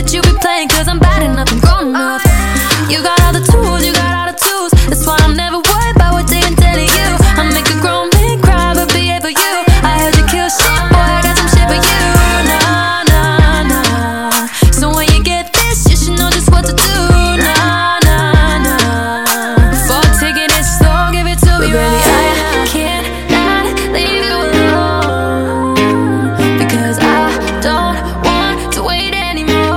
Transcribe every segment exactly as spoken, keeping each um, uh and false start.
that you be playing, cause I'm bad enough and grown enough. You got all the tools, you got all the tools. That's why I'm never worried about what they been telling you. I make a grown man cry, but behave for you. I heard you kill shit, boy, I got some shit for you. Nah, nah, nah. So when you get this, you should know just what to do. Nah, nah, nah. For taking it slow, give it to me, baby. I can't not leave you alone, because I don't want to wait anymore.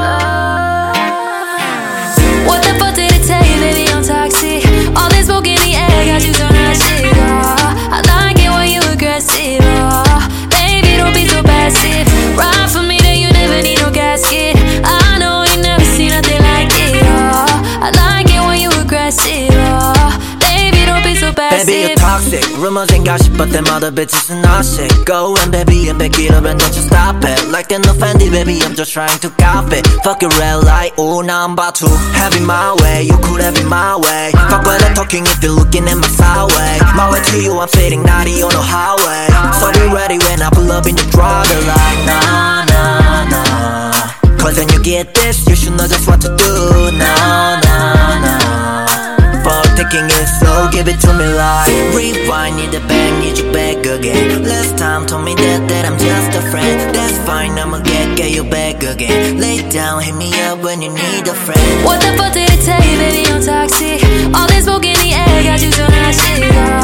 What the fuck did it tell you, baby? I'm toxic. All this smoke in the air got you so hot shit. Oh, I like it when you aggressive. Oh, baby, don't be so passive. Ride for me, then you never need no casket. I know you never seen nothing like it. Oh, I like it when you aggressive. Oh, baby, don't be so passive. Baby, you're toxic. Rumors ain't gossip, but them other bitches are not shit. Go and baby and back it up and don't you stop it. Like they're no Fendi, baby, I'm just trying to cop it. Fuck your red light, oh now I'm about to have it my way. You could have it my way. Fuck when I'm talking if you're looking at my side way. My way to you, I'm fading naughty on the highway. So be ready when I pull up in the driver like nah, nah, nah. Cause when you get this, you should know just what to do. Nah, nah, nah. For taking it slow, give it to me like rewind, need the back, need you back again. Last time told me that, that I'm just a friend. That's fine, I'ma get, get you back again. Lay down, hit me up when you need a friend. What the fuck did it tell you, baby? I'm toxic. All this smoke in the air got you so hot shit. Oh,